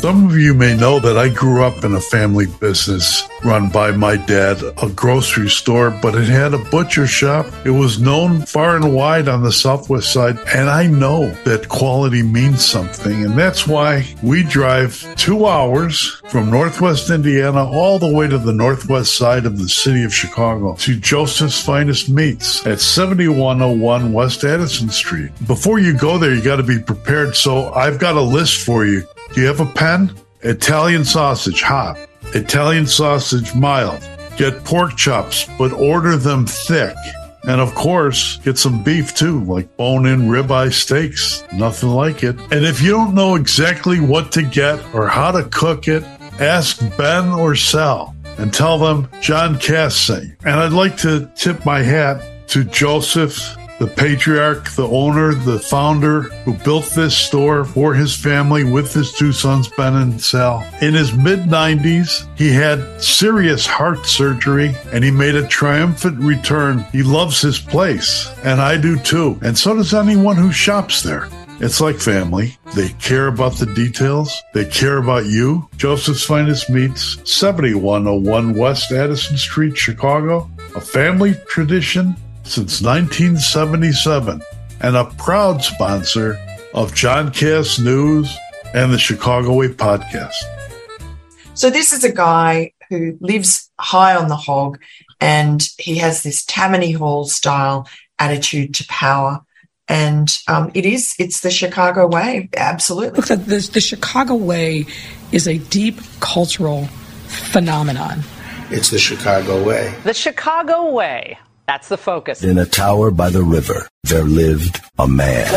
Some of you may know that I grew up in a family business run by my dad, a grocery store, but it had a butcher shop. It was known far and wide on the Southwest side, and I know that quality means something, and that's why we drive 2 hours from Northwest Indiana all the way to the northwest side of the city of Chicago to Joseph's Finest Meats at 7101 West Addison Street. Before you go there, you got to be prepared, so I've got a list for you. Do you have a pen? Italian sausage, hot. Italian sausage, mild. Get pork chops, but order them thick. And of course, get some beef too, like bone-in ribeye steaks. Nothing like it. And if you don't know exactly what to get or how to cook it, ask Ben or Sal and tell them John Cass sent you. And I'd like to tip my hat to Joseph, the patriarch, the owner, the founder who built this store for his family with his 2 sons, Ben and Sal. In his mid-90s, he had serious heart surgery and he made a triumphant return. He loves his place, and I do too. And so does anyone who shops there. It's like family. They care about the details. They care about you. Joseph's Finest Meats, 7101 West Addison Street, Chicago. A family tradition since 1977, and a proud sponsor of John Cass News and the Chicago Way podcast. So this is a guy who lives high on the hog, and he has this Tammany Hall style attitude to power. And it's the Chicago way, absolutely. Look, the Chicago way is a deep cultural phenomenon. It's the Chicago way. The Chicago way. That's the focus. In a tower by the river, there lived a man.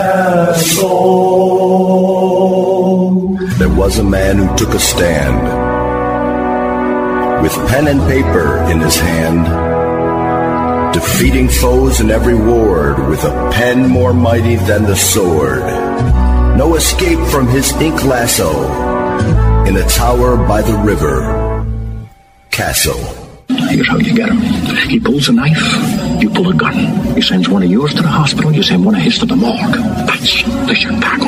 There was a man who took a stand. With pen and paper in his hand, defeating foes in every ward with a pen more mighty than the sword. No escape from his ink lasso. In a tower by the river, Castle. Here's how you get him. He pulls a knife, you pull a gun. He sends one of yours to the hospital, you send one of his to the morgue. That's the Chicago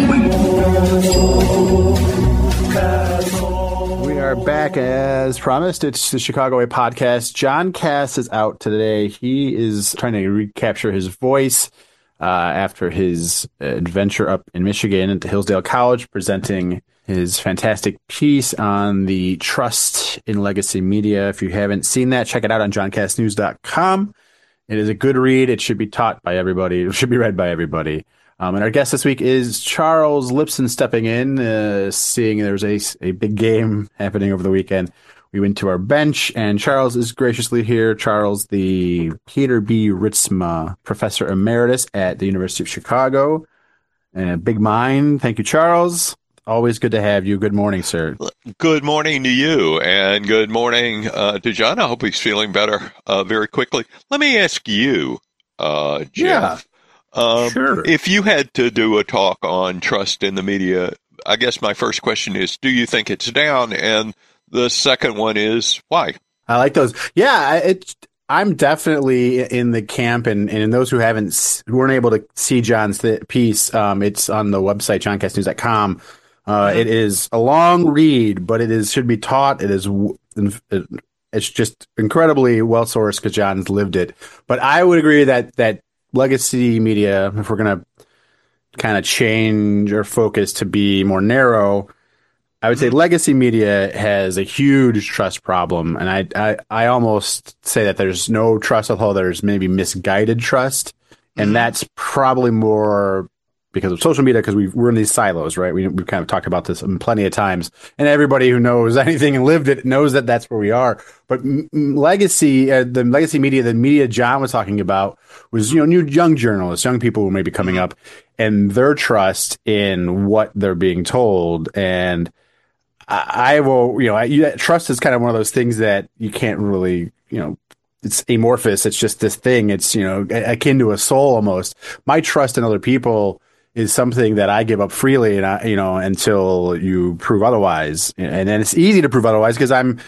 way. We are back as promised. It's the Chicago Way podcast. John Cass is out today. He is trying to recapture his voice after his adventure up in Michigan at the Hillsdale College, presenting his fantastic piece on the trust in legacy media. If you haven't seen that, check it out on johncassnews.com. It is a good read. It should be taught by everybody. It should be read by everybody. And our guest this week is Charles Lipson stepping in, seeing there was a big game happening over the weekend. We went to our bench, and Charles is graciously here. Charles, the Peter B. Ritzma Professor Emeritus at the University of Chicago. Big mind. Thank you, Charles. Always good to have you. Good morning, sir. Good morning to you, and good morning to John. I hope he's feeling better very quickly. Let me ask you, Jeff. Sure. If you had to do a talk on trust in the media, I guess my first question is, do you think it's down? And the second one is, why? I like those. Yeah, I'm definitely in the camp, and in those who weren't able to see John's piece, it's on the website, johncassnews.com. It is a long read, but should be taught. It's just incredibly well sourced because John's lived it. But I would agree that legacy media, if we're going to kind of change our focus to be more narrow, I would say legacy media has a huge trust problem. And I almost say that there's no trust, although there's maybe misguided trust. And that's probably more because of social media, because we're in these silos, right? We've kind of talked about this plenty of times, and everybody who knows anything and lived it knows that that's where we are. But legacy, the legacy media, the media John was talking about was, new young journalists, young people who may be coming up, and their trust in what they're being told. And trust is kind of one of those things that you can't really, it's amorphous. It's just this thing. It's, akin to a soul almost. My trust in other people is something that I give up freely, and until you prove otherwise. And then it's easy to prove otherwise because I'm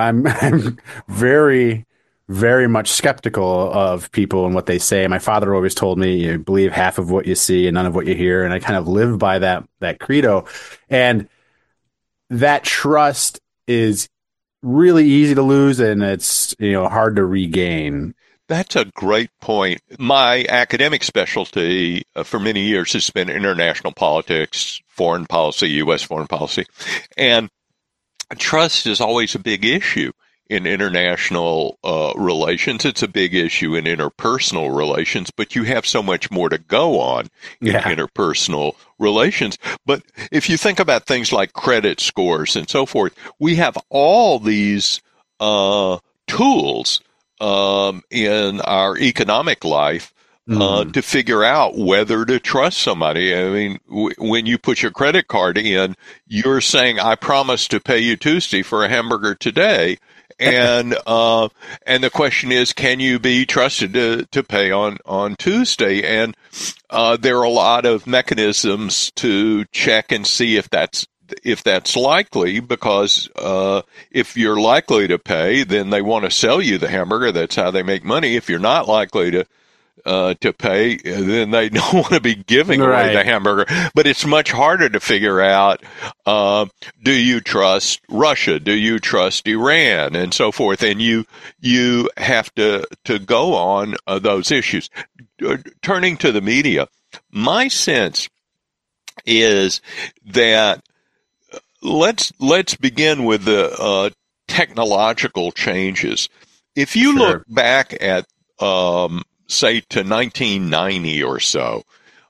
very, very much skeptical of people and what they say. My father always told me, you believe half of what you see and none of what you hear. And I kind of live by that credo. And that trust is really easy to lose, and it's hard to regain. That's a great point. My academic specialty for many years has been international politics, foreign policy, U.S. foreign policy, and trust is always a big issue in international relations. It's a big issue in interpersonal relations, but you have so much more to go on in interpersonal relations. But if you think about things like credit scores and so forth, we have all these tools in our economic life to figure out whether to trust somebody. I mean, when you put your credit card in, you're saying, I promise to pay you Tuesday for a hamburger today. And the question is, can you be trusted to pay on Tuesday? And there are a lot of mechanisms to check and see if that's likely, because if you're likely to pay, then they want to sell you the hamburger. That's how they make money. If you're not likely to pay, then they don't want to be giving away the hamburger. But it's much harder to figure out, do you trust Russia? Do you trust Iran? And so forth. And you have to go on those issues. Turning to the media, my sense is that let's begin with the technological changes. If you look back at say to 1990 or so,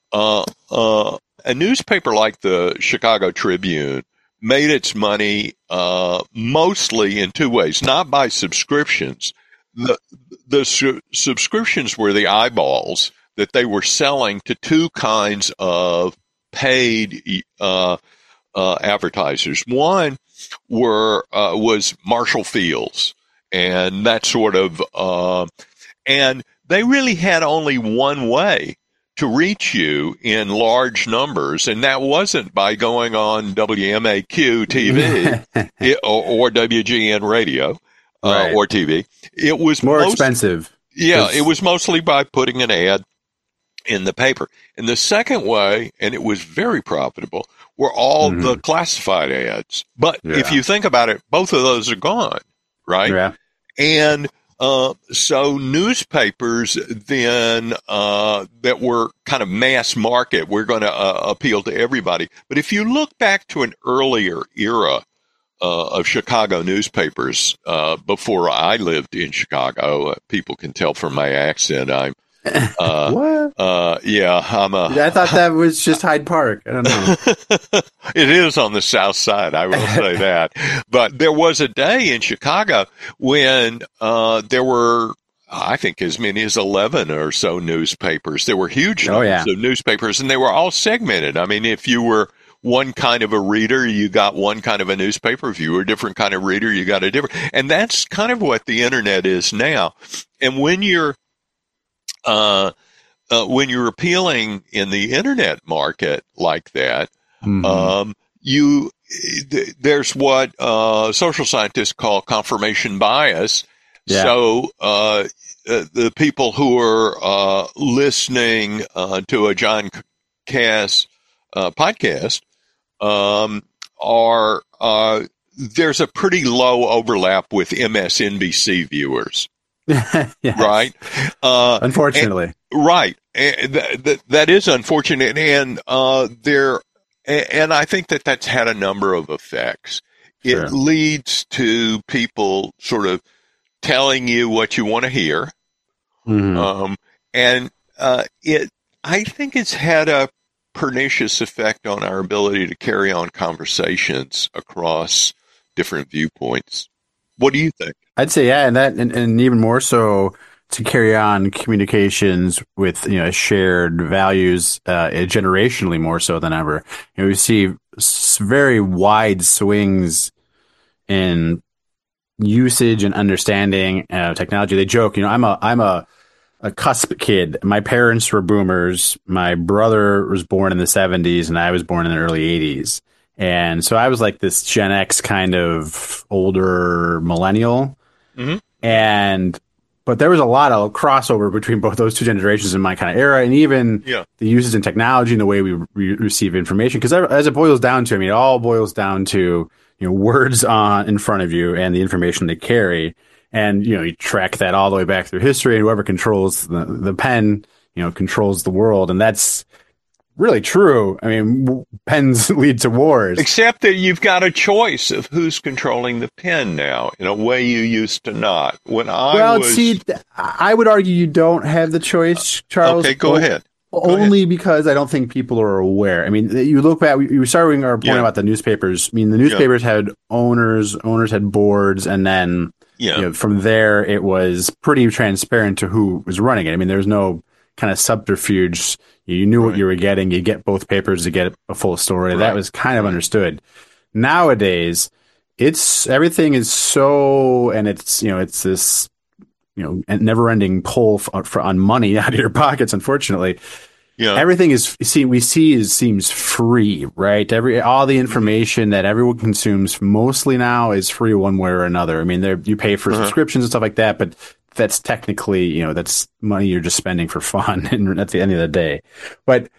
a newspaper like the Chicago Tribune made its money mostly in two ways, not by subscriptions. The subscriptions were the eyeballs that they were selling to two kinds of paid advertisers. One was Marshall Fields, and that sort of and they really had only one way to reach you in large numbers, and that wasn't by going on WMAQ TV or WGN radio or TV. It was more expensive. Yeah, it was mostly by putting an ad in the paper. And the second way, and it was very profitable, were all the classified ads. But if you think about it, both of those are gone, right? Yeah. And so newspapers then that were kind of mass market, we're going to appeal to everybody. But if you look back to an earlier era of Chicago newspapers, before I lived in Chicago, people can tell from my accent I'm what? I thought that was just Hyde Park. I don't know. It is on the south side, I will say that. But there was a day in Chicago when there were, I think, as many as 11 or so newspapers. There were huge numbers of newspapers, and they were all segmented. I mean, if you were one kind of a reader, you got one kind of a newspaper. If you were a different kind of reader, you got a different. And that's kind of what the internet is now. And when you're appealing in the internet market like that, there's what social scientists call confirmation bias. Yeah. So the people who are listening to a John Cass podcast there's a pretty low overlap with MSNBC viewers. Right? Unfortunately. Right. That is unfortunate. And and I think that that's had a number of effects. Sure. It leads to people sort of telling you what you want to hear. And I think it's had a pernicious effect on our ability to carry on conversations across different viewpoints. What do you think? I'd say, yeah, and even more so to carry on communications with shared values, generationally more so than ever. We see very wide swings in usage and understanding of technology. They joke, I'm a cusp kid. My parents were boomers. My brother was born in the 70s, and I was born in the early 80s. And so I was like this Gen X kind of older millennial. But there was a lot of crossover between both those two generations in my kind of era, and even the uses in technology and the way we receive information. Because as it boils down to, it all boils down to words on in front of you and the information they carry. And, you track that all the way back through history, and whoever controls the pen, controls the world. And that's really true. I mean, pens lead to wars. Except that you've got a choice of who's controlling the pen now in a way you used to not. I would argue you don't have the choice, Charles. Okay, go ahead. Only because I don't think people are aware. I mean, you look back, you were starting our point about the newspapers. I mean, the newspapers had owners had boards, and then from there it was pretty transparent to who was running it. I mean, there was no kind of subterfuge. You knew what you were getting. You get both papers to get a full story. That was kind of understood. Nowadays, everything is so, and it's this, never-ending pull on money out of your pockets, unfortunately. Yeah. Everything seems free, right? All the information that everyone consumes mostly now is free one way or another. I mean, you pay for subscriptions and stuff like that, but that's technically, that's money you're just spending for fun and at the end of the day. But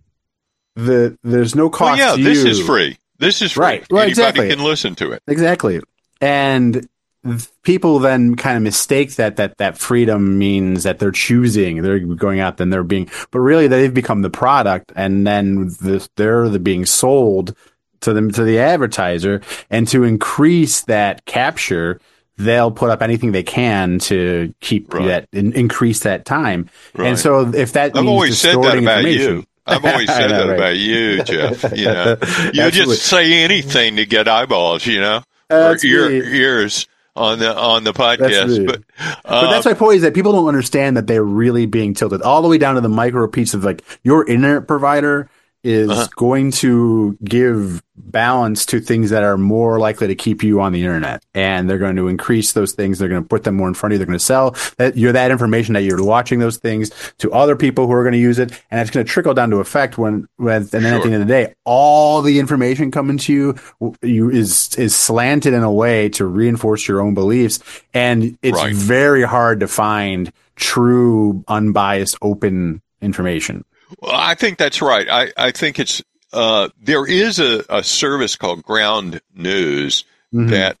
there's no cost to you. This is free. This is free. Right. Well, anybody can listen to it. Exactly. And people then kind of mistake that freedom means that they're choosing, they're going out, then they're being, but really they've become the product, and then they're being sold to the advertiser, and to increase that capture, they'll put up anything they can to keep that and increase that time. Right. And so if that means distorting information. I've always said that about you, Jeff. You just say anything to get eyeballs, or ears on the podcast. But that's my point, is that people don't understand that they're really being tilted all the way down to the micro piece of your internet provider is going to give balance to things that are more likely to keep you on the internet, and they're going to increase those things. They're going to put them more in front of you. They're going to sell that information that you're watching those things to other people who are going to use it, and it's going to trickle down to effect and then at the end of the day, all the information coming to you is slanted in a way to reinforce your own beliefs, and it's very hard to find true, unbiased, open information. Well, I think that's right. I think it's there is a service called Ground News that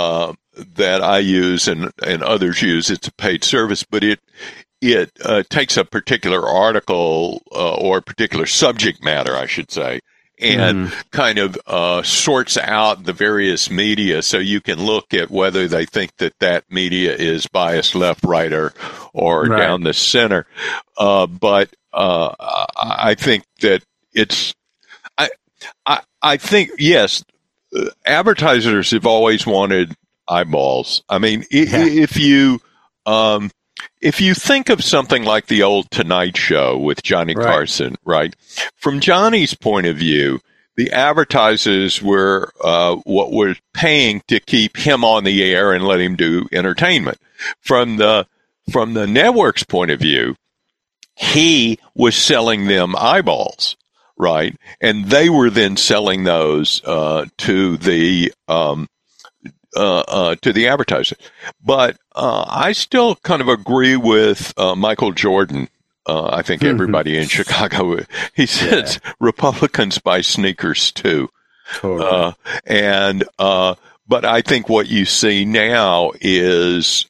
I use and others use. It's a paid service, but it takes a particular article or a particular subject matter, I should say, and kind of sorts out the various media, so you can look at whether they think that media is biased left, right, or down the center. But I think that I think, yes, advertisers have always wanted eyeballs. I mean, if you think of something like the old Tonight Show with Johnny Carson, right? From Johnny's point of view, the advertisers were what were paying to keep him on the air and let him do entertainment. From the network's point of view, he was selling them eyeballs, right? And they were then selling those to the advertiser. But I still kind of agree with Michael Jordan. I think everybody in Chicago, he says Republicans buy sneakers too. Totally. But I think what you see now is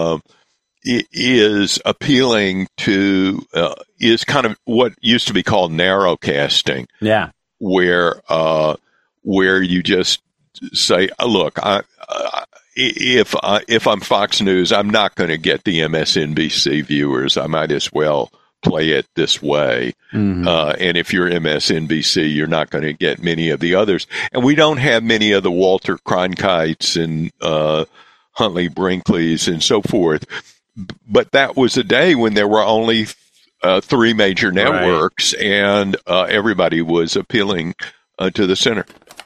appealing to is kind of what used to be called narrowcasting. Yeah, where you just say, look, if I'm Fox News, I'm not going to get the MSNBC viewers. I might as well play it this way. And if you're MSNBC, you're not going to get many of the others. And we don't have many of the Walter Cronkites and Huntley Brinkley's and so forth. But that was a day when there were only three major networks, and everybody was appealing to the center.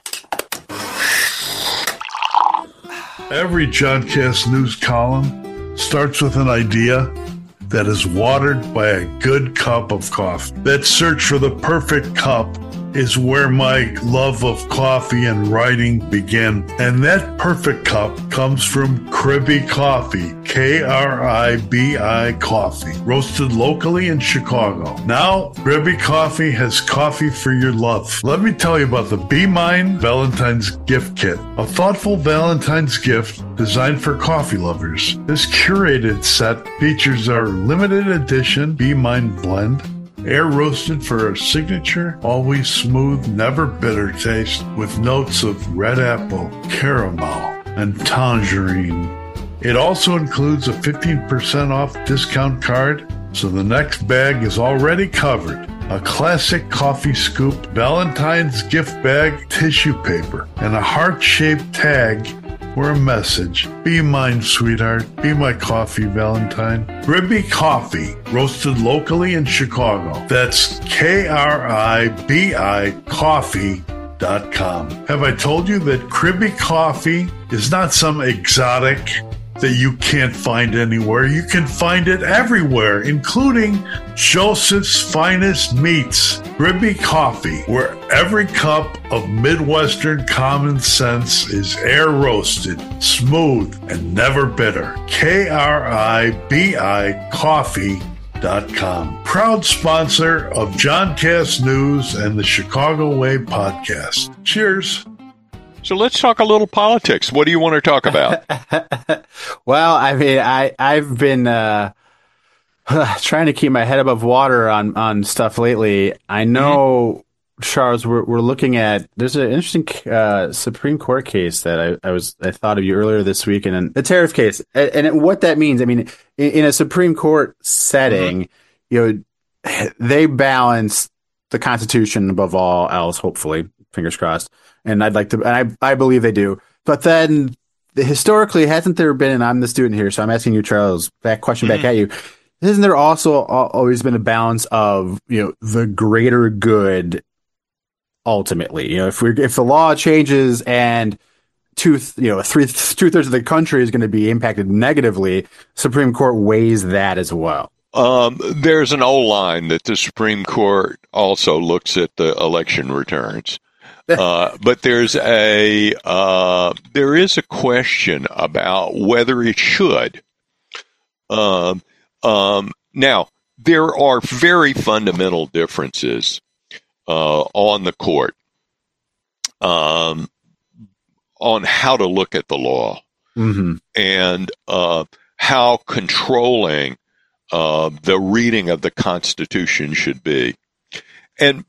Every Johncast News column starts with an idea that is watered by a good cup of coffee. That search for the perfect cup is where my love of coffee and writing began. And that perfect cup comes from Cribby Coffee, KRIBI Coffee, roasted locally in Chicago. Now, Ribby Coffee has coffee for your love. Let me tell you about the Be Mine Valentine's Gift Kit, a thoughtful Valentine's gift designed for coffee lovers. This curated set features our limited edition Be Mine blend, air roasted for a signature, always smooth, never bitter taste with notes of red apple, caramel, and tangerine. It also includes a 15% off discount card, so the next bag is already covered. A classic coffee scoop, Valentine's gift bag, tissue paper, and a heart-shaped tag or a message. Be mine, sweetheart. Be my coffee, Valentine. Ribby Coffee, roasted locally in Chicago. That's KRIBI Coffee.com. Have I told you that Cribby Coffee is not some exotic that you can't find anywhere? You can find it everywhere, including Joseph's Finest Meats. Cribby Coffee, where every cup of Midwestern common sense is air roasted, smooth, and never bitter. KRIBI Coffee.com. Proud sponsor of John Cass News and the Chicago Way podcast. Cheers. So let's talk a little politics. What do you want to talk about? Well, I mean, I've been trying to keep my head above water on stuff lately. I know, Charles, we're looking at, there's an interesting Supreme Court case that I thought of you earlier this week, and the tariff case, and what that means. I mean, in a Supreme Court setting, they balance the Constitution above all else. Hopefully, fingers crossed. And I'd like to, and I believe they do. But then historically, hasn't there been, and I'm the student here, so I'm asking you, Charles, that question back at you. Hasn't there also always been a balance of, the greater good ultimately? If the law changes and two-thirds of the country is going to be impacted negatively, Supreme Court weighs that as well. There's an old line that the Supreme Court also looks at the election returns. But there is a question about whether it should. Now, there are very fundamental differences on the court on how to look at the law and how controlling the reading of the Constitution should be. And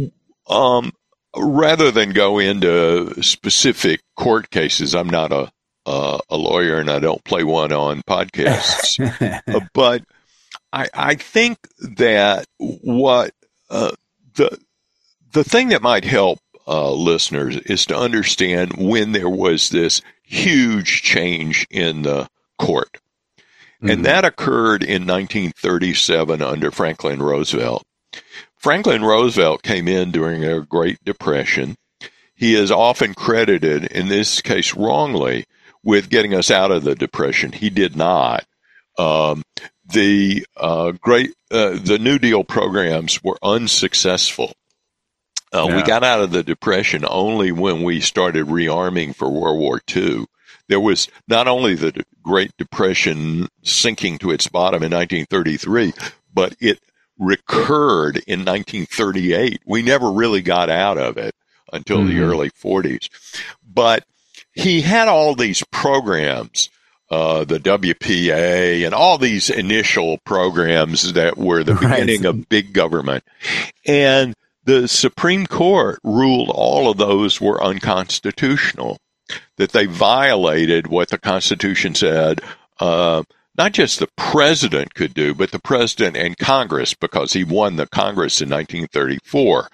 rather than go into specific court cases, I'm not a lawyer and I don't play one on podcasts, but I think that what the thing that might help listeners is to understand when there was this huge change in the court. And that occurred in 1937 under Franklin Roosevelt. Franklin Roosevelt came in during a Great Depression. He is often credited, in this case wrongly, with getting us out of the Depression. He did not. The New Deal programs were unsuccessful. We got out of the Depression only when we started rearming for World War II. There was not only the Great Depression sinking to its bottom in 1933, but it recurred in 1938. We never really got out of it until the early 40s. But he had all these programs, the WPA and all these initial programs that were the beginning of big government. And the Supreme Court ruled all of those were unconstitutional, that they violated what the Constitution said not just the president could do, but the president and Congress, because he won the Congress in 1934,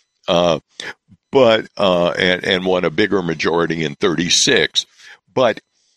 and won a bigger majority in 36. But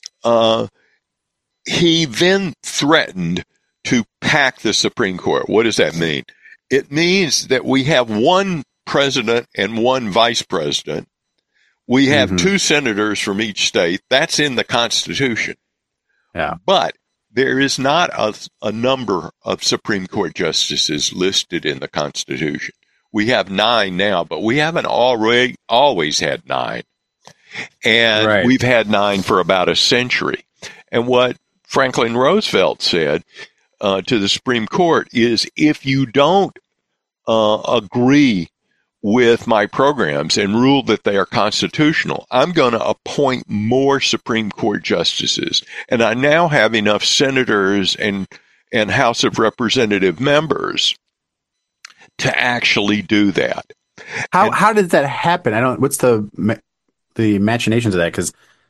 he then threatened to pack the Supreme Court. What does that mean? It means that we have one president and one vice president. We have two senators from each state. That's in the Constitution. Yeah. But there is not a number of Supreme Court justices listed in the Constitution. We have 9 now, but we haven't always had 9. And we've had 9 for about a century. And what Franklin Roosevelt said to the Supreme Court is, if you don't agree with my programs and rule that they are constitutional, I'm going to appoint more Supreme Court justices. And I now have enough senators and House of Representative members to actually do that. How did that happen? What's the machinations of that? Because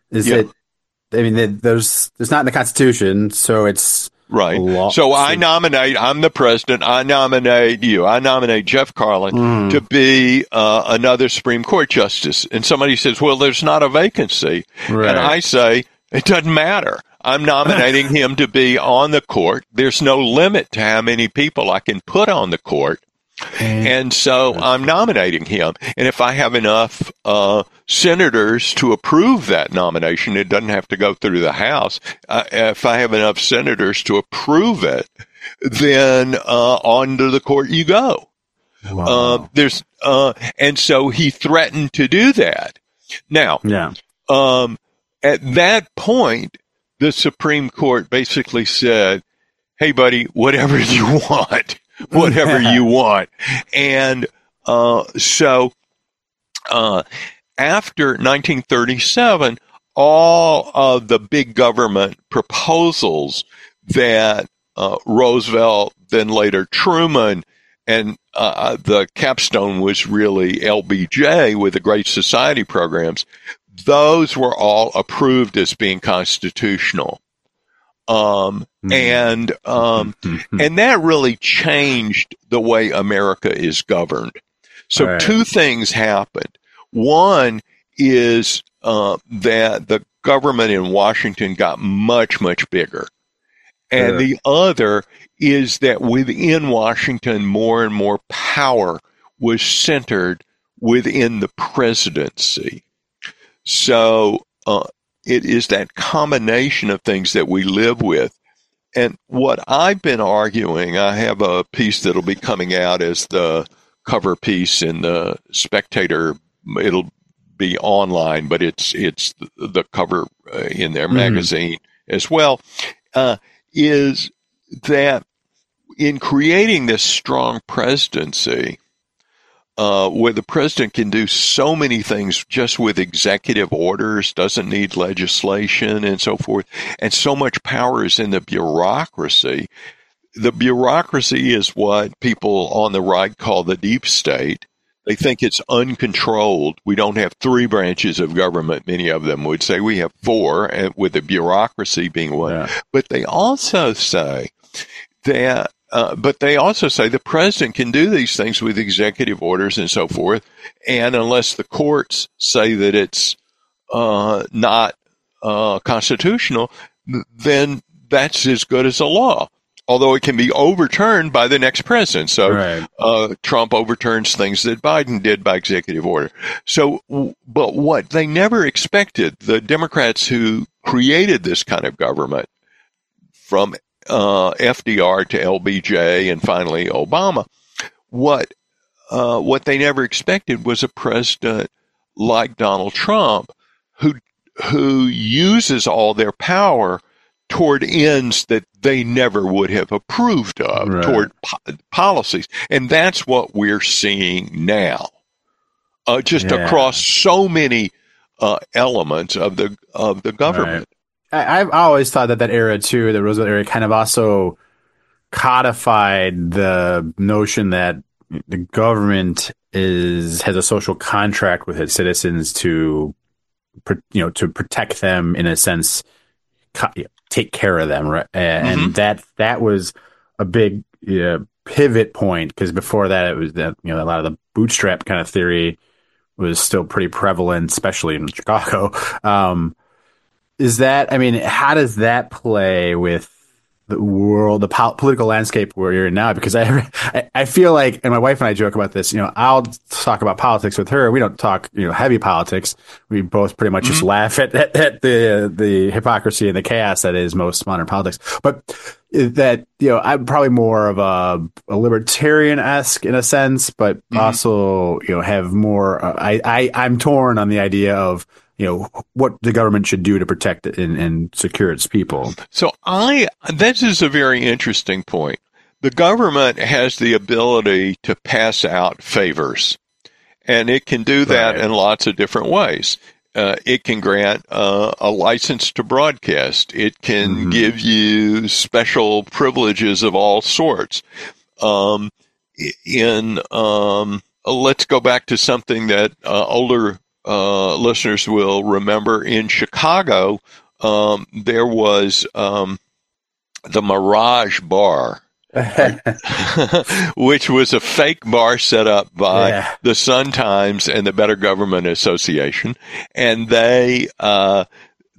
there's not in the Constitution, so it's right. Law. So I'm the president. I nominate you. I nominate Jeff Carlin to be another Supreme Court justice. And somebody says, well, there's not a vacancy. Right. And I say, it doesn't matter. I'm nominating him to be on the court. There's no limit to how many people I can put on the court. And so I'm nominating him. And if I have enough senators to approve that nomination, it doesn't have to go through the House. If I have enough senators to approve it, then on to the court you go. Wow. And so he threatened to do that. Now, at that point, the Supreme Court basically said, hey, buddy, whatever you want. Whatever you want. And so after 1937, all of the big government proposals that Roosevelt, then later Truman, and the capstone was really LBJ with the Great Society programs, those were all approved as being constitutional. And that really changed the way America is governed. So two things happened. One is that the government in Washington got much, much bigger. And the other is that within Washington, more and more power was centered within the presidency. So it is that combination of things that we live with. And what I've been arguing, I have a piece that'll be coming out as the cover piece in the Spectator. It'll be online, but it's the cover in their magazine as well, is that in creating this strong presidency, where the president can do so many things just with executive orders, doesn't need legislation and so forth, and so much power is in the bureaucracy. The bureaucracy is what people on the right call the deep state. They think it's uncontrolled. We don't have 3 branches of government. Many of them would say we have 4, and with the bureaucracy being one. Yeah. But they also say that the president can do these things with executive orders and so forth, and unless the courts say that it's not constitutional, then that's as good as a law. Although it can be overturned by the next president. So Trump overturns things that Biden did by executive order. So, but what they never expected, the Democrats who created this kind of government, from FDR to LBJ and finally Obama, what they never expected was a president like Donald Trump who uses all their power toward ends that they never would have approved of, toward policies. And that's what we're seeing now, across so many elements of the government. I've always thought that era too, the Roosevelt era, kind of also codified the notion that the government has a social contract with its citizens to protect them, in a sense, take care of them, right? And that was a big pivot point, because before that it was that a lot of the bootstrap kind of theory was still pretty prevalent, especially in Chicago. How does that play with the world, the political landscape where you're in now? Because I feel like, and my wife and I joke about this, I'll talk about politics with her. We don't talk, heavy politics. We both pretty much just laugh at the hypocrisy and the chaos that is most modern politics. But that, I'm probably more of a libertarian-esque in a sense, but also, have more, I'm torn on the idea of, what the government should do to protect it and secure its people. So this is a very interesting point. The government has the ability to pass out favors, and it can do that in lots of different ways. It can grant a license to broadcast. It can give you special privileges of all sorts. Let's go back to something that older listeners will remember. In Chicago, there was the Mirage Bar, which was a fake bar set up by the Sun-Times and the Better Government Association, and they had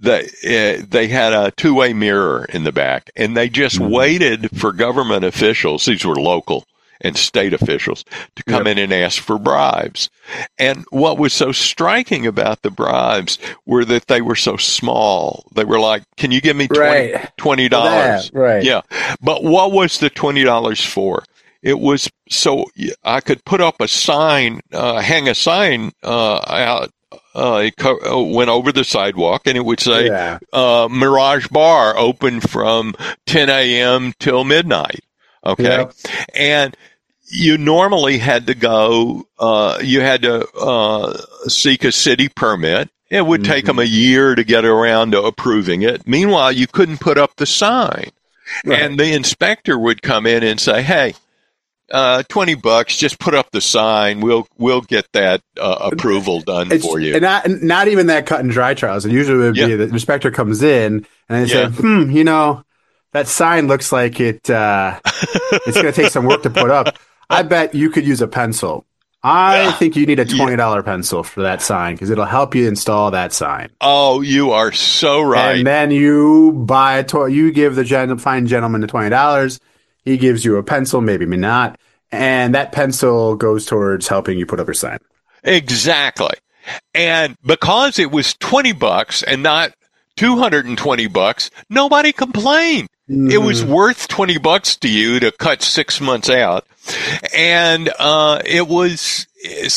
a two-way mirror in the back, and they just waited for government officials, these were local and state officials, to come in and ask for bribes. And what was so striking about the bribes were that they were so small. They were like, can you give me $20? Right. Yeah. But what was the $20 for? It was so I could put up a sign, hang a sign out. It went over the sidewalk, and it would say, Mirage Bar open from 10 a.m. till midnight. Okay. Yep. And you normally had to go, you had to seek a city permit. It would take them a year to get around to approving it. Meanwhile, you couldn't put up the sign. Right. And the inspector would come in and say, hey, $20, just put up the sign. We'll get that approval done for you. And not even that cut and dry, Charles. It usually would be the inspector comes in and they say, that sign looks like it's going to take some work to put up. I bet you could use a pencil. I think you need a $20 pencil for that sign because it'll help you install that sign. Oh, you are so right. And then you buy you give the fine gentleman the $20. He gives you a pencil, maybe not. And that pencil goes towards helping you put up your sign. Exactly. And because it was $20 and not $220, nobody complained. It was worth $20 to you to cut 6 months out. And it was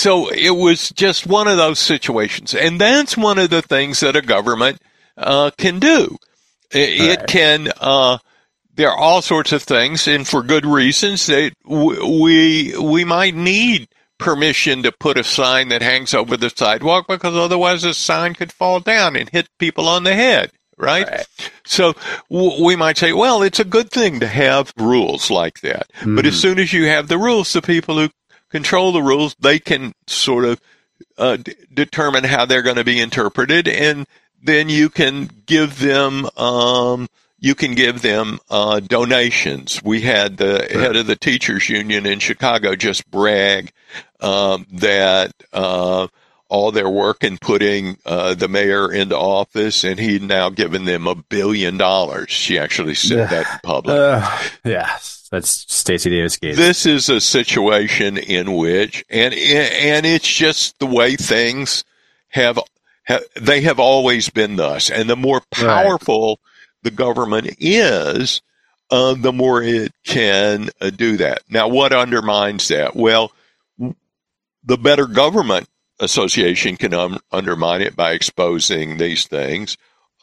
just one of those situations. And that's one of the things that a government can do. It can there are all sorts of things, and for good reasons, that we might need permission to put a sign that hangs over the sidewalk, because otherwise the sign could fall down and hit people on the head. Right? So we might say, well, it's a good thing to have rules like that. But as soon as you have the rules, the people who control the rules, they can sort of determine how they're going to be interpreted, and then you can give them donations. We had the head of the teachers union in Chicago just brag that all their work in putting the mayor into office, and he'd now given them $1 billion. She actually said that in public. Yes, that's Stacey Davis Gates. This is a situation in which, and it's just the way things have always been thus. And the more powerful the government is, the more it can do that. Now, what undermines that? Well, the Better Government Association can undermine it by exposing these things.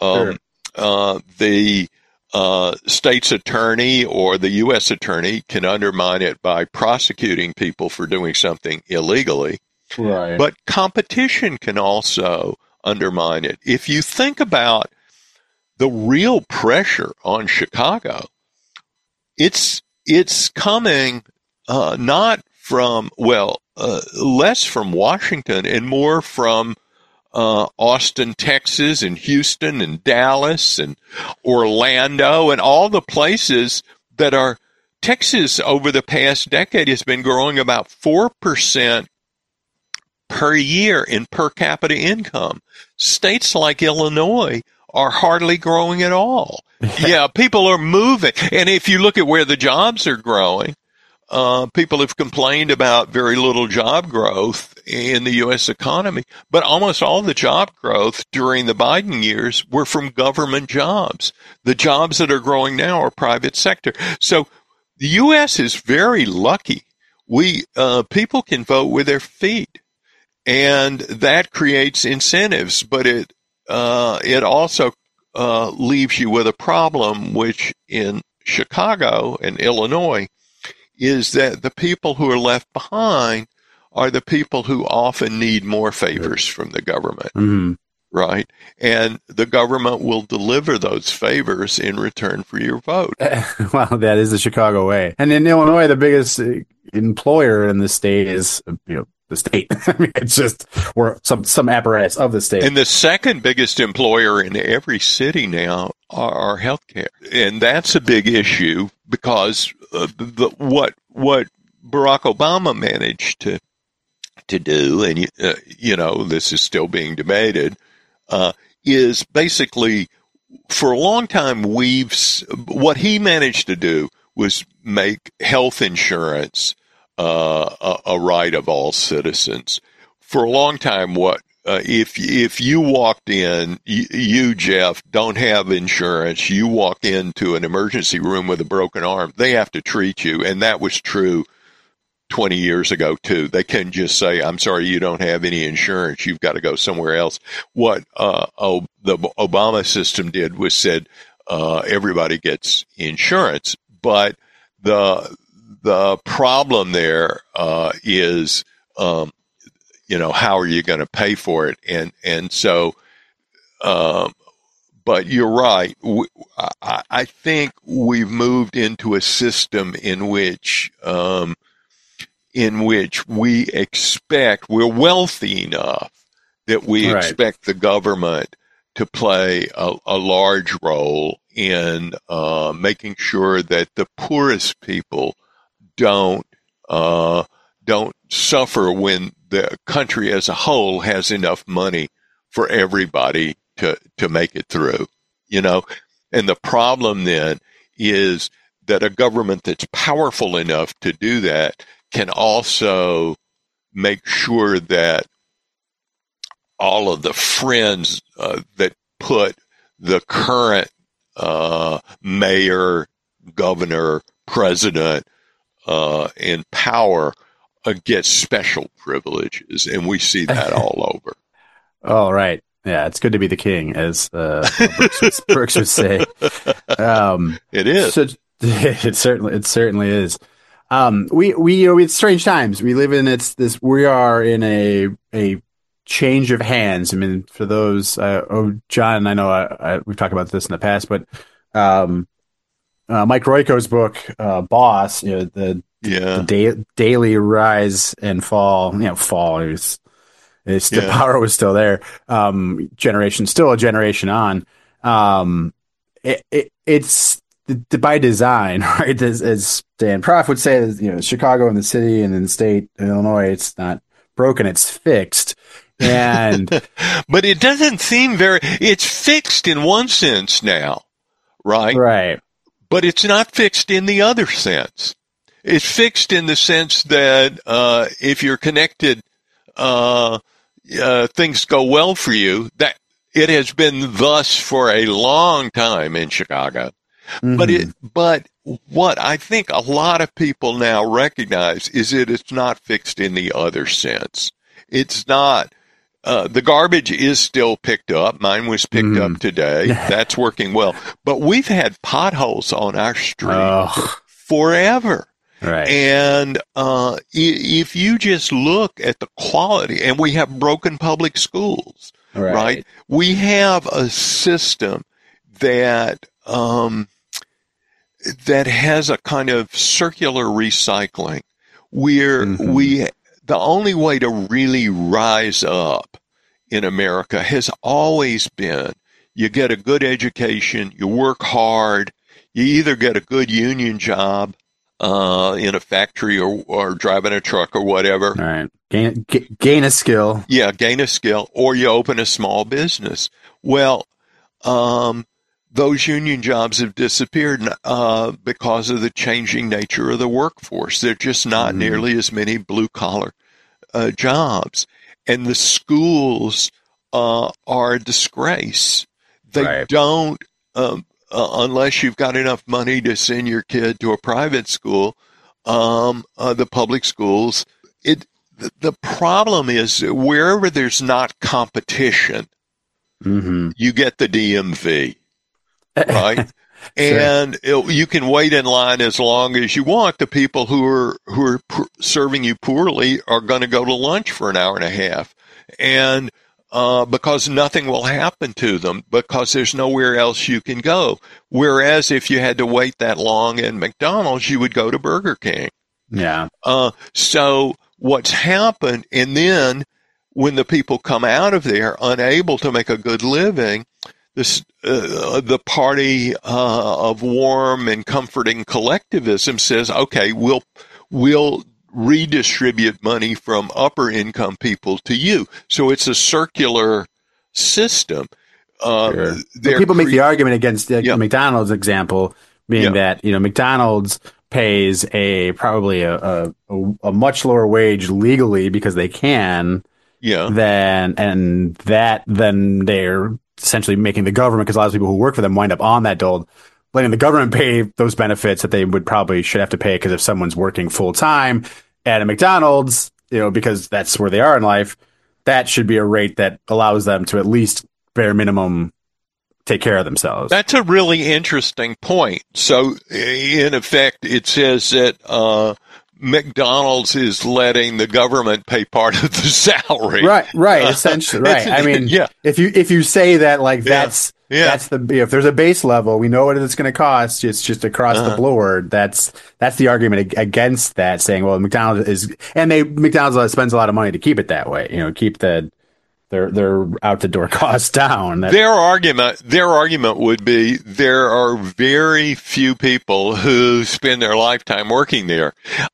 The state's attorney or the U.S. attorney can undermine it by prosecuting people for doing something illegally. Right. But competition can also undermine it. If you think about the real pressure on Chicago, it's coming not from, less from Washington and more from Austin, Texas, and Houston, and Dallas, and Orlando, and all the places that are. Texas over the past decade has been growing about 4% per year in per capita income. States like Illinois are hardly growing at all. Yeah, people are moving. And if you look at where the jobs are growing, people have complained about very little job growth in the U.S. economy, but almost all the job growth during the Biden years were from government jobs. The jobs that are growing now are private sector. So the U.S. is very lucky. People can vote with their feet, and that creates incentives, but it also leaves you with a problem, which in Chicago and Illinois is that the people who are left behind are the people who often need more favors from the government, right? And the government will deliver those favors in return for your vote. Well, that is the Chicago way. And in Illinois, the biggest employer in the state is, the state. I mean, it's just some apparatus of the state. And the second biggest employer in every city now are healthcare, and that's a big issue because what Barack Obama managed to do, and this is still being debated, is basically for a long time what he managed to do was make health insurance a right of all citizens. For a long time, if you walked in, you, Jeff, don't have insurance, you walk into an emergency room with a broken arm, they have to treat you. And that was true 20 years ago, too. They couldn't just say, I'm sorry, you don't have any insurance, you've got to go somewhere else. What the Obama system did was said everybody gets insurance. But the problem there is, how are you going to pay for it? And so, but you're right. I think we've moved into a system in which we're wealthy enough that we expect the government to play a large role in making sure that the poorest people don't suffer when the country as a whole has enough money for everybody to make it through, And the problem then is that a government that's powerful enough to do that can also make sure that all of the friends that put the current mayor, governor, president in power get special privileges, and we see that all over. Oh, right. Yeah, it's good to be the king, as Brooks would say. It is. So, it certainly is. It's strange times. We live in we are in a change of hands. I mean, for those, John, I know we've talked about this in the past, but Mike Royko's book, Boss, the daily rise and fall. Fall is the power was still there. Still a generation on. It's by design, right? As Dan Proft would say, Chicago and the city and in the state of Illinois, it's not broken, it's fixed. And but it doesn't seem it's fixed in one sense now, right? Right. But it's not fixed in the other sense. It's fixed in the sense that if you're connected, things go well for you. That it has been thus for a long time in Chicago. Mm-hmm. But what I think a lot of people now recognize is that it's not fixed in the other sense. It's not. The garbage is still picked up. Mine was picked up today. That's working well. But we've had potholes on our street forever. Right. And if you just look at the quality, and we have broken public schools, right? We have a system that has a kind of circular recycling where the only way to really rise up in America has always been you get a good education, you work hard, you either get a good union job in a factory or driving a truck or whatever. Right. Gain a skill. Yeah, gain a skill, or you open a small business. Well, those union jobs have disappeared because of the changing nature of the workforce. There are just not nearly as many blue-collar jobs. And the schools are a disgrace. They don't, unless you've got enough money to send your kid to a private school, the public schools, the problem is wherever there's not competition, you get the DMV, right? And you can wait in line as long as you want. The people who are serving you poorly are going to go to lunch for an hour and a half, and because nothing will happen to them because there's nowhere else you can go. Whereas if you had to wait that long in McDonald's, you would go to Burger King. Yeah. So what's happened, and then when the people come out of there unable to make a good living, the party of warm and comforting collectivism says, okay, we'll redistribute money from upper income people to you. So it's a circular system. People make the argument against McDonald's example, being that McDonald's pays probably a much lower wage legally because they can. Then they're essentially making the government, because a lot of people who work for them wind up on that dole, letting the government pay those benefits that they should have to pay, because if someone's working full time at a McDonald's, because that's where they are in life, that should be a rate that allows them to at least bare minimum take care of themselves. That's a really interesting point. So in effect, it says that McDonald's is letting the government pay part of the salary. Right. Essentially, right. I mean, if you say that, like, that's if there's a base level, we know what it's going to cost. It's just across the board. That's the argument against that, saying, well, McDonald's spends a lot of money to keep it that way. Keep their out the door costs down. Their argument would be there are very few people who spend their lifetime working there.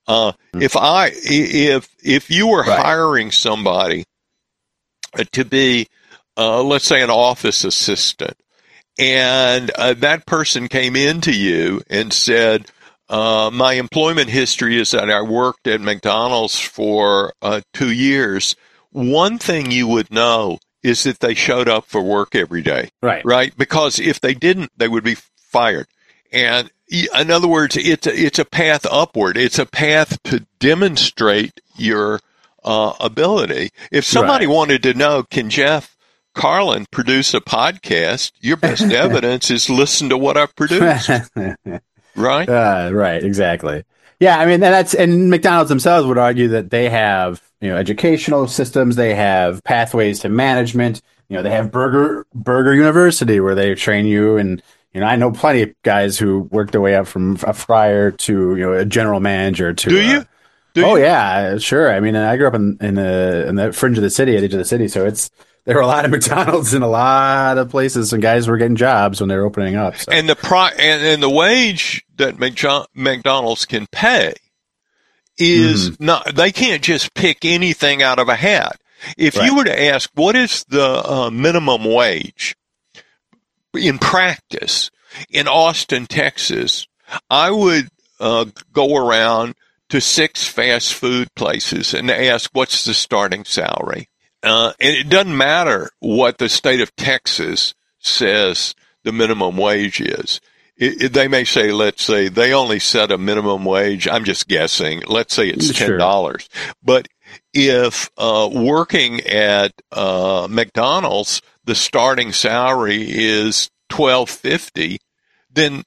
If you were hiring somebody to be, let's say, an office assistant, and that person came into you and said, my employment history is that I worked at McDonald's for 2 years. One thing you would know is that they showed up for work every day. Right? Because if they didn't, they would be fired. And in other words, it's a path upward. It's a path to demonstrate your ability. If somebody wanted to know, can Jeff Carlin produce a podcast? Your best evidence is listen to what I've produced. Right? Right. Exactly. Yeah. I mean, and McDonald's themselves would argue that they have, educational systems. They have pathways to management. They have Burger University where they train you. And, I know plenty of guys who work their way up from a fryer to, a general manager to. Do you? Yeah, sure. I mean, I grew up in the fringe of the city, at the edge of the city. So there were a lot of McDonald's in a lot of places, and guys were getting jobs when they were opening up. So. And the wage that McDonald's can pay is not, they can't just pick anything out of a hat. If you were to ask, what is the minimum wage in practice in Austin, Texas, I would go around to 6 fast food places and ask, what's the starting salary? And it doesn't matter what the state of Texas says the minimum wage is. They may say, let's say, they only set a minimum wage. I'm just guessing. Let's say it's $10. But if working at McDonald's, the starting salary is $12.50, then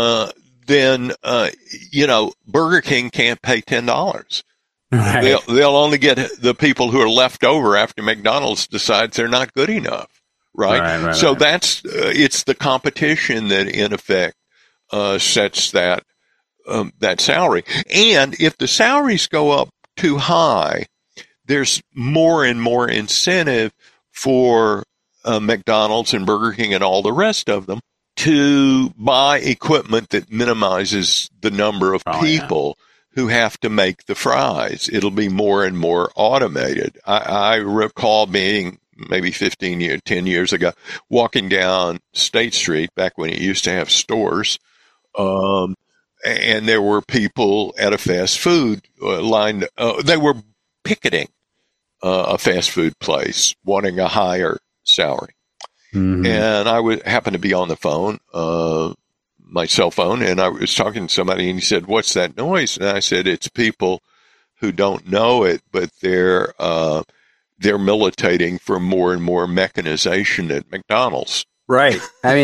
Burger King can't pay $10. Right. They'll only get the people who are left over after McDonald's decides they're not good enough. Right. So that's it's the competition that in effect sets that salary. And if the salaries go up too high, there's more and more incentive for McDonald's and Burger King and all the rest of them to buy equipment that minimizes the number of people who have to make the fries. It'll be more and more automated. I recall being maybe 10 years ago, walking down State Street back when it used to have stores. And there were people at a fast food line. They were picketing a fast food place, wanting a higher salary. Mm-hmm. And I happened to be on the phone, my cell phone, and I was talking to somebody, and he said, "What's that noise?" And I said, "It's people who don't know it, but they're militating for more and more mechanization at McDonald's." Right.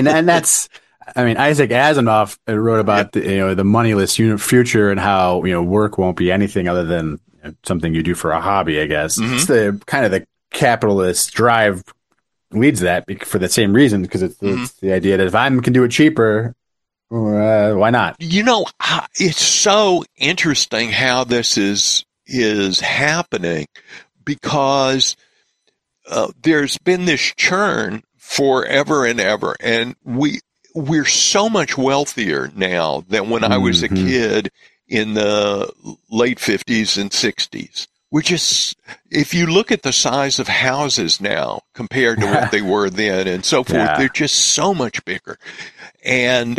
Isaac Asimov wrote about the moneyless future and how work won't be anything other than something you do for a hobby. I guess it's the kind of the capitalist drive leads that for the same reason, because it's the idea that if I can do it cheaper, why not? It's so interesting how this is happening, because there's been this churn forever and ever, and we're so much wealthier now than when I was a kid in the late 50s and 60s. If you look at the size of houses now compared to what they were then and so forth, they're just so much bigger. And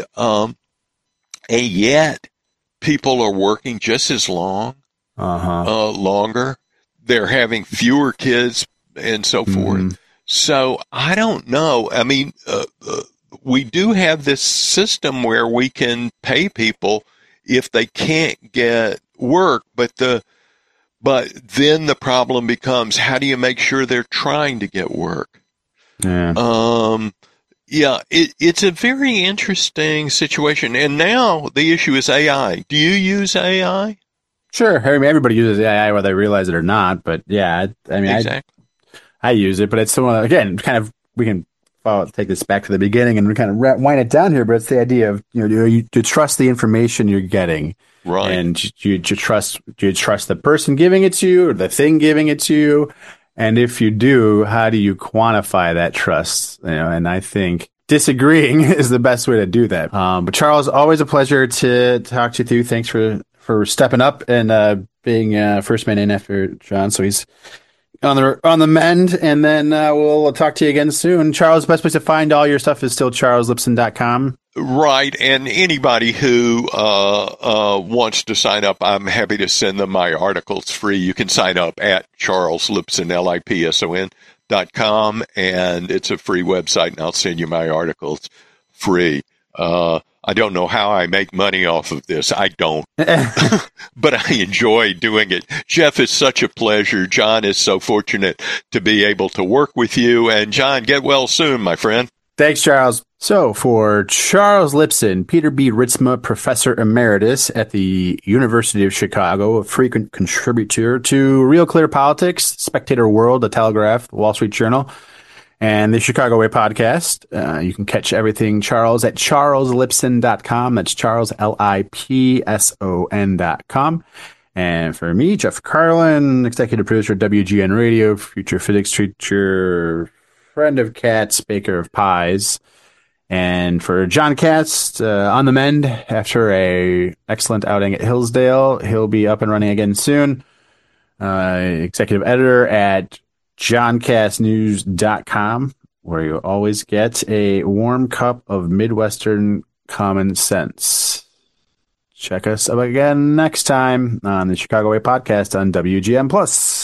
yet people are working just as long, longer. They're having fewer kids and so forth. So I don't know. I mean, we do have this system where we can pay people if they can't get work, but then the problem becomes, how do you make sure they're trying to get work? It's a very interesting situation. And now the issue is AI. Do you use AI? Sure. I mean, everybody uses AI whether they realize it or not. But yeah, exactly. I use it, but it's someone, again, kind of, we can take this back to the beginning and we kind of wind it down here, but it's the idea of, you trust the information you're getting. Right. And do you trust the person giving it to you or the thing giving it to you? And if you do, how do you quantify that trust? And I think disagreeing is the best way to do that. But Charles, always a pleasure to talk to you. Thanks for stepping up and being first man in after John. So he's on the mend, and then we'll talk to you again soon. Charles, the best place to find all your stuff is still charleslipson.com. Right, and anybody who wants to sign up, I'm happy to send them my articles free. You can sign up at charleslipson.com, and it's a free website, and I'll send you my articles free. I don't know how I make money off of this. I don't. But I enjoy doing it. Jeff, it's such a pleasure. John is so fortunate to be able to work with you. And John, get well soon, my friend. Thanks, Charles. So for Charles Lipson, Peter B. Ritzma, Professor Emeritus at the University of Chicago, a frequent contributor to Real Clear Politics, Spectator World, The Telegraph, The Wall Street Journal, and the Chicago Way podcast. You can catch everything Charles at charleslipson.com. That's Charles, Lipson.com. And for me, Jeff Carlin, executive producer of WGN Radio, future physics teacher, friend of cats, baker of pies. And for John Katz, on the mend after a excellent outing at Hillsdale. He'll be up and running again soon. Executive editor at johncastnews.com, where you always get a warm cup of Midwestern common sense. Check us out again next time on the Chicago Way podcast on WGN+.